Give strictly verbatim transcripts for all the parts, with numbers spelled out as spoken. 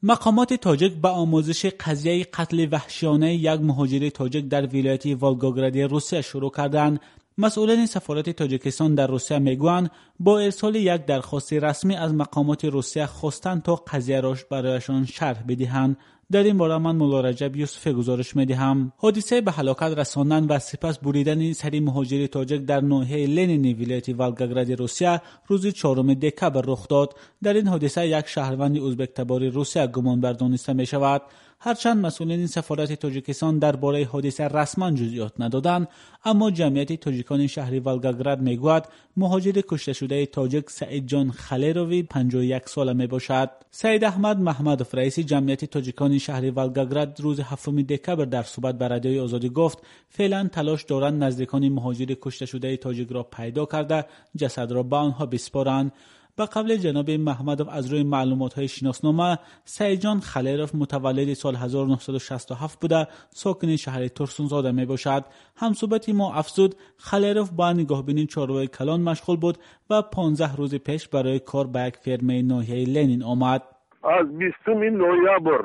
مقامات تاجیک به آموزش قضیه قتل وحشیانه یک مهاجر تاجیک در ولایت والگوگراد روسیه شروع کردند. مسئولان سفارت تاجیکستان در روسیه میگویند با ارسال یک درخواست رسمی از مقامات روسیه خواستند تا قضیه را برایشان شرح بدهند. در این باره من مولا رجب یوسفی گزارش میدهم. حادثه به هلاکت رساندن و سپس بریدن سری مهاجر تاجیک در ناحیه لنین ولایت والگوگراد روسیه روز چهارم دکبر رخ داد. در این حادثه یک شهروند ازبک تبار روسیه گمانبر دانسته می شود. هرچند مسئولین سفارت تاجیکستان درباره حادثه رسما جزئیات ندادند، اما جمعیت تاجیکان شهر والگوگراد میگوید مهاجر کشته شده تاجیک سعید جان خلیروی پنجاه و یک ساله می باشد. سعید احمد محمدوف رئیس جمعیت تاجیکان شهر والگوگراد روز هفتم دکبر در صحبت با رادیوی آزادی گفت فعلا تلاش دارند نزدیکان مهاجر کشته شده تاجیک را پیدا کرده جسد را به آنها بسپارند. با قبل جناب محمدوف از روی معلومات‌های شناسنامه سعید جان خلیروف متولد سال هزار و نهصد و شصت و هفت بوده، ساکن شهر ترسونزاده می باشد. همصحبت ما افزود خلیروف با نگاهبینی چهارراه کلان مشغول بود و پانزده روز پیش برای کار به یک فرمه ناحیه لنین آمد. از بیستم نوامبر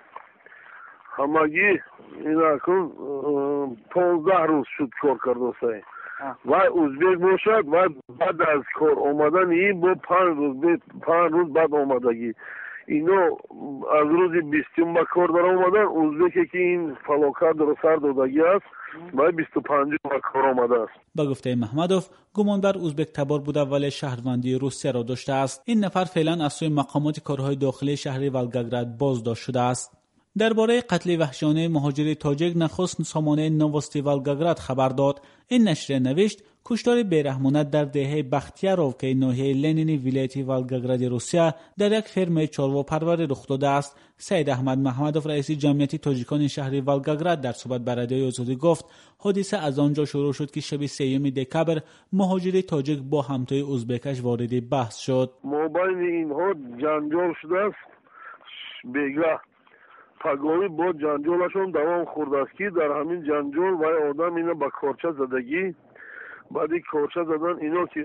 همگی اینا کن پانزده روز شد کار کرده و ازبک باشد و بعد از کار آمدن این با پنج روز پنج روز بعد آمدگی اینا از روز بیستم به کار در آمدن ازبکی که این فلاکت رو سر دادگی است و بیست و پنج به کار آمده است. با گفته محمدوف گمانبر ازبک تبار بوده ولی شهروندی روسیه را داشته است. این نفر فعلا از سوی مقامات کارهای داخلی شهر والگوگراد بازداشت شده است. درباره قتل وحشیانه مهاجر تاجیک نخست سامانه نووستی والگوگراد خبر داد. این نشریه نوشت کشتار بیرحمانه در دهه بختیاروفکه ناحیه لنین ولایت والگوگراد روسیه در یک فرم چاروا پرور رخ داده است. سعید احمد محمدوف رئیس جمعیت تاجیکان شهر والگوگراد در صحبت با رادیوی آزادی گفت حادثه از آنجا شروع شد که شب سوم دکبر مهاجر تاجیک با همتای ازبکش وارد بحث شد. مابین اینها جنجال شده است. بیگاه پگاهی با جنجالشون دوام خورده است که در همین جنجال و آدم اینا با کارچه زدگی بعدی کارچه زدن اینا که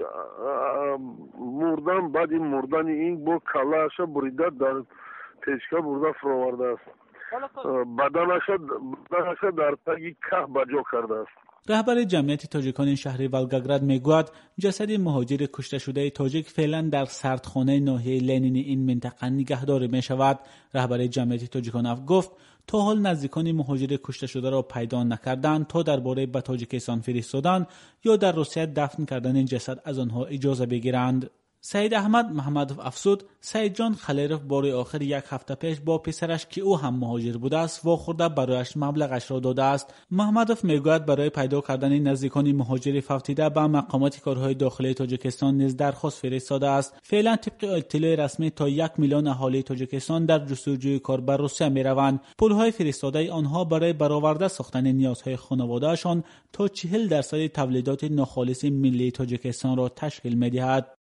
مردن بعد این مردن این با کلاش بریده در پیشکا برده فراورده است. بدنش در تگی که بجا کرده است. رهبر جمعیت تاجیکان شهر والگوگراد میگوید جسد مهاجر کشته شده تاجیک فعلا در سردخانه ناحیه لنین این منطقه نگهداری می شود. رهبر جمعیت تاجیکان گفت تا حال نزدیکان مهاجر کشته شده را پیدا نکردند تا درباره به تاجیکستان فرستادن یا در روسیه دفن کردن جسد از آنها اجازه بگیرند. سعید احمد محمدوف افزود سعید جان خلیروف بار آخر یک هفته پیش با پسرش که او هم مهاجر بوده است واخورده برایش مبلغش را داده است. محمدوف میگوید برای پیدا کردن نزدیکان مهاجر فوتیده به مقامات کارهای داخلی تاجیکستان نیز درخواست فرستاده است. فعلا طبق اطلاع رسمی تا یک میلیون اهالی تاجیکستان در جستجوی کار بر روسیه میروند. پولهای فرستاده آنها برای برآورده ساختن نیازهای خانواده‌شان تا چهل درصد تولیدات ناخالص ملی تاجیکستان را تشکیل می‌دهد.